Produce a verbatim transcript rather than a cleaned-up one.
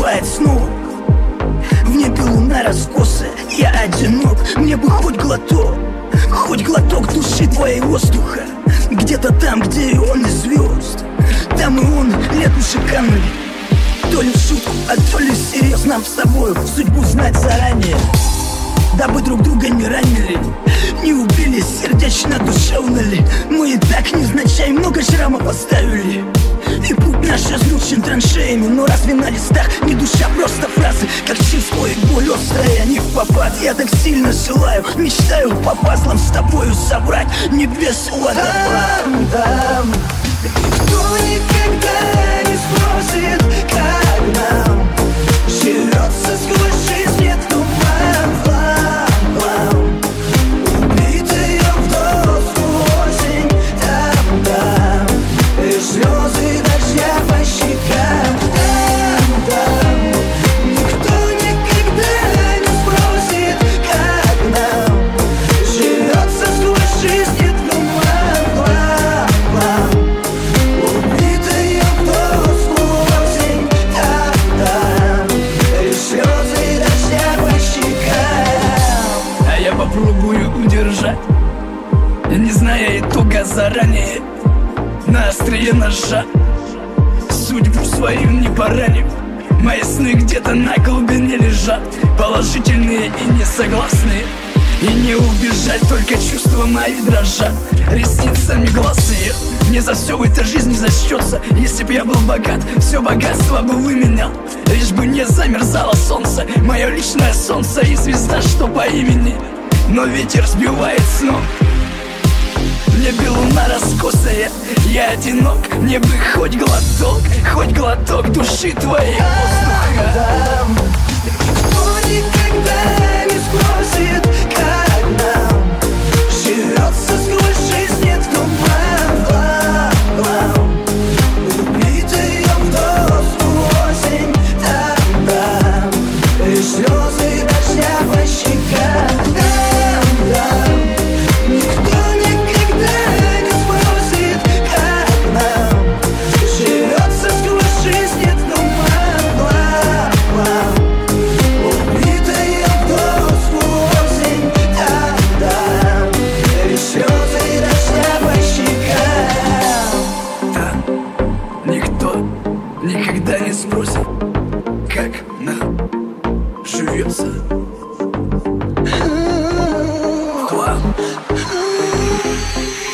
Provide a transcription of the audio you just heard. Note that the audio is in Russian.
сбивает с ног. В небе луна раскосая, я одинок. Мне бы хоть глоток, хоть глоток души твоей воздуха. Где-то там, где и он, и звезд. Там и он, летом шикарный. То ли в шутку, а то ли всерьез. Нам с тобой судьбу знать заранее, дабы друг друга не ранили, не убили, сердечно, душевно ли. Мы и так невзначай много шрамов поставили, и путь наш разлучен траншеями. Но разве на листах не душа, просто фразы, как чувство и боль острая, не в попад. Я так сильно желаю, мечтаю по пазлам с тобою собрать небес водопад. Там, там, кто никогда не спросит, как нам живется сквозь жизнь, нет туман, план. Убитые в доску осень, там, там, и слезы дождя по щекам. Там, там, никто никогда не спросит, как нам живется сквозь жизнь, нет туман, план. Убитые в доску осень, там, там, и слезы дождя по щекам. А я попробую удержать, не зная итога заранее, на острие ножа, судьбу свою не поранив. Мои сны где-то на глубине лежат, положительные и несогласные. И не убежать, только чувства мои дрожат, ресницами глаз ее. Не за все в этой жизни зачтется. Если б я был богат, все богатство бы выменял, лишь бы не замерзало солнце, мое личное солнце и звезда, что по имени. Но ветер сбивает с ног, в небе луна раскосая, я одинок. Мне бы хоть глоток, хоть глоток души твоей воздуха. Там, кто никогда не спросит, как нам живется сквозь жизнь, нет туман, план. Убитые в доску осень, там, там, и слезы дождя по щекам. Там, там, никто никогда не спросит, как нам живется сквозь жизнь, нет туман, план. Убитые в доску осень, там, там, и слезы дождя по щекам. Там никто никогда не спросит, как нам живется. Хлам.